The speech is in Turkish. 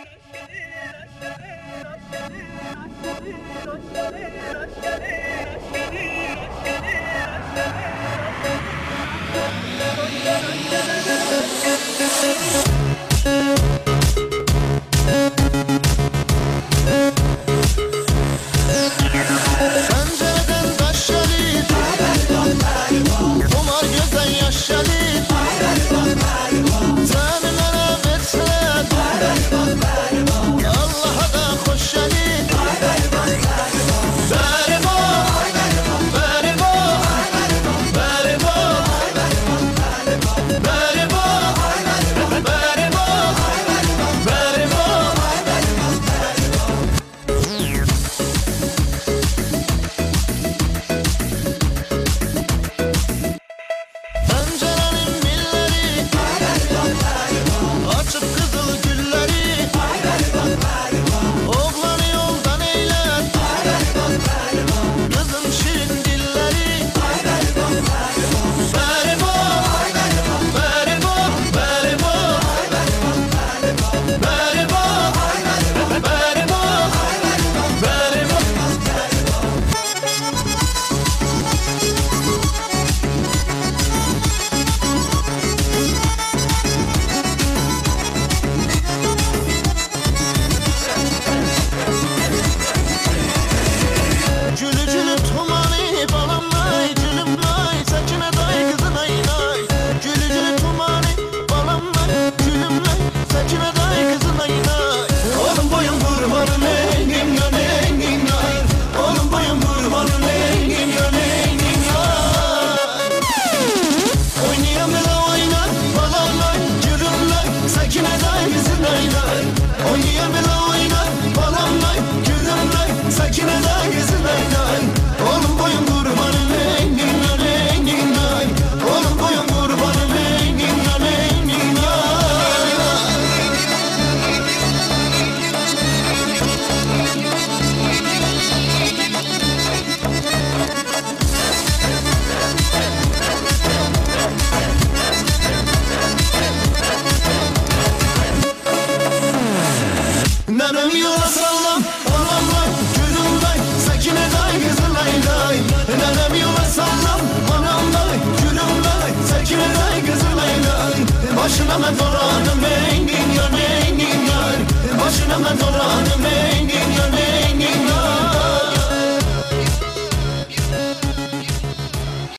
Nenem yola sallam, anam lay, gülüm lay, Sekine day, kızı lay lay. Nenem yola sallam, anam lay, gülüm lay, Sekine day, kızı lay lay. Başına men dolanım, neynin yar, neynin yar. Başına men dolanım, neynin